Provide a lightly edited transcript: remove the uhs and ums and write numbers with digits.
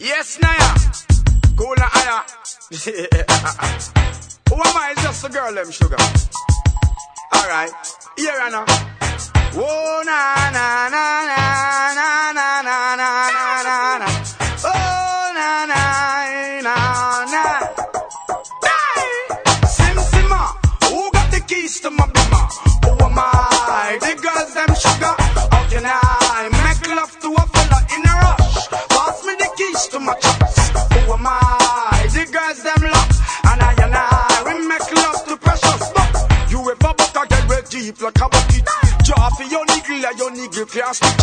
Yes, Naya. Cool na aya. Who am I? It's just a girl, them sugar. Alright. Here I know. Oh, na na na na na na na na na na. Oh, na na na na. Hey! Sim Simma. Who got the keys to my bimmer? Who am I? The girls, them sugar. How can I make love to a fella in a rush? Pass me the keys to my chops. Who am I? The girls, them love. And I, we make love to precious. But you ever butter get red deep like a bucket. Draw for your niggle and your niggle can't stick.